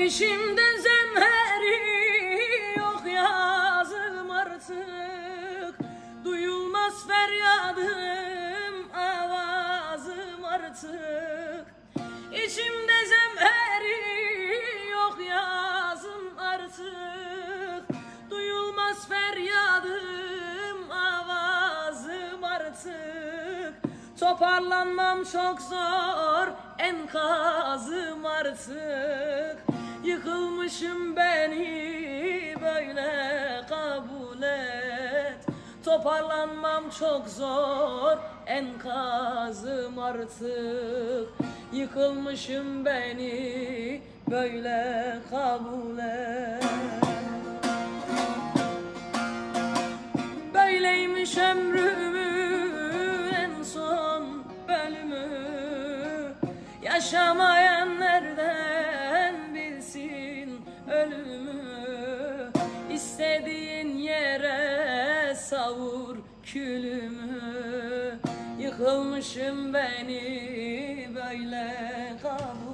İşimde zemheri yok yazım artık, duyulmaz feryadım avazım artık. İçimde zemheri yok yazım artık, duyulmaz feryadım avazım artık. Toparlanmam çok zor, enkazım artık. Yıkılmışım, beni böyle kabul et. Toparlanmam çok zor, enkazım artık. Yıkılmışım, beni böyle kabul et. Böyleymiş ömrümün en son bölümü, yaşamayan nereden bilsin ölümü. İstediğin yere savur külümü. Yıkılmışım, beni böyle kabul